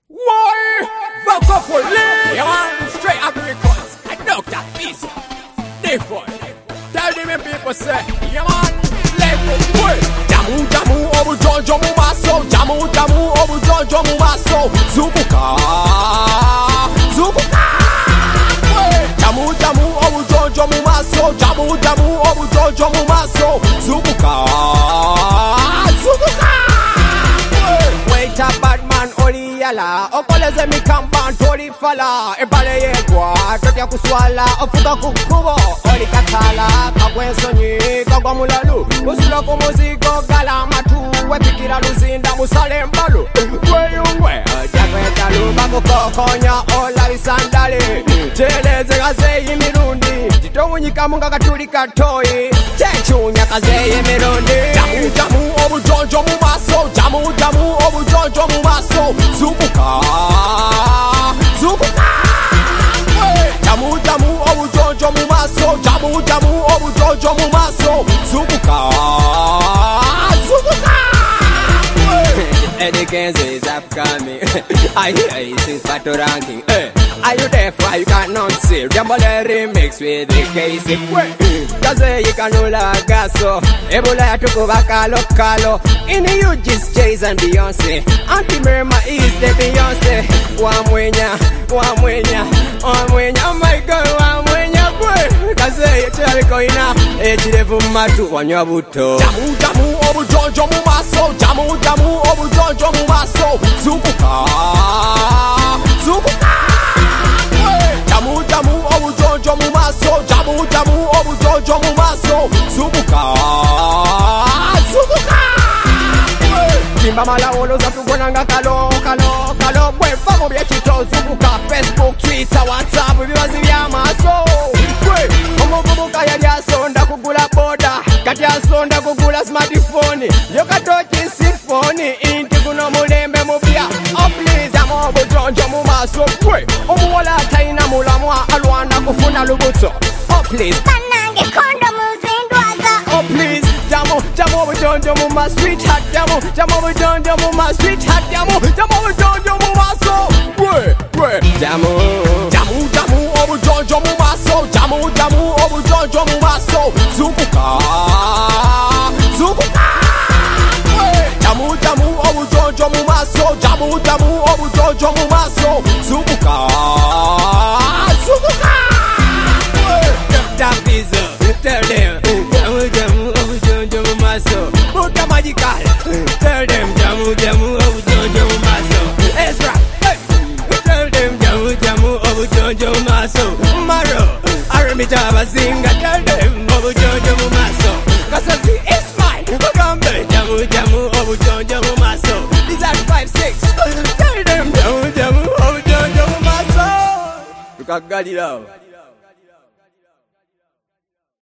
Why? Vocal police! Yeah, man, straight Africans. I know that piece. Different. Tell them people say, yeah, man, let me work. Jamu, jamu, obu jojo mu maso. Jamu, jamu, obu jojo mu maso. Zubuka. Zubuka. Jamu, jamu, obu jojo mu maso. Jamu, jamu, obu jojo mu maso. Zubuka. Zubuka. Wait a bad man, oli yala. Okoleze mi kamban, tori fala. Ebale ye kwa, totia kuswala. Ofuka kukubo, oli katala. Kagwensonyi, kagwa mulalu. Usula kumuziko, gala matu. Wepikira luzinda, musale mbalu. Weyungwe, jakwe talu. Bako kokonya, ola isandali. Teleze gaze imirundi. Jitowunyika munga katuli katoi. Chechunya kaze imirundi. Jamu, jamu, obu jojo mu maso. Jamu, jamu, obu jojo mu maso. Zubuka. Zubuka. Jamu, jamu, obu jojo mu maso. Jamu, jamu, obu jojo mu maso. Zubuka. Zubuka. Eddie Kenzo is upcoming. I hear he sings battle ranking. Are you deaf? Why you cannot see? Jambole remix with the case. Kaze yikanula gaso. Ebola ya tuko bakalo kalo. In the UG's Jay's and Beyonce. Auntie Merma is the Beyonce. Wamwenya, wamwenya, wamwenya. Oh my God, wamwenya boy. Kaze yechali koina. Echirevu matu wanywa buto. Jamu, jamu, obu jojo mu maso. Jamu, jamu, obu jojo mu maso. Zubuka. Zubuka. Jamu, jamu, obu jojo mu maso. Jamu, jamu, obu jojo mu maso. Zubuka. Zubuka. Kimba mala olo za tugonanga kalo, kalo, kalo. Bwe famo bya chito zubuka. Facebook, Twitter, WhatsApp, bibazi bya maso. Bwe, omuvubuka yali asonda kugula boda. Kati asonda kugula smartphone. Yoka tochi smartphone. Inti kuno mulembe mubya. Oh please, jamu obu jojo mu maso. Bwe, omuwala taina mulamwa alwana kufuna lubuto. Oh please. Banange kondo muzindwaza. Oh please, jamu, jamu obu jojo mu ma sweetheart. Jamu, jamu obu jojo mu ma sweetheart. Jamu, jamu obu jojo mu maso. Bwe, bwe. Jamu, Jamu, jamu, obu jojo mu maso. Jamu, jamu, obu jojo mu maso. Zubuka. Zubuka. Jamu, jamu, obu jojo mu maso. Jamu, jamu, obu jojo mu maso. Zubuka. Zubuka. that is tell them. Jamu, jamu obu jojo mu maso. Buddha magical. Tell them jamu, jamu obu jojo mu maso. Ezra, hey. Tell them jamu, jamu obu jojo mu maso. Maro, Aramita bazinga. Tell them obu jojo mu maso. Kasazi is mine. Kugambe jamu, jamu obu jojo mu maso. These are 5-6. Tell them jamu, jamu obu jojo mu maso. Look at God,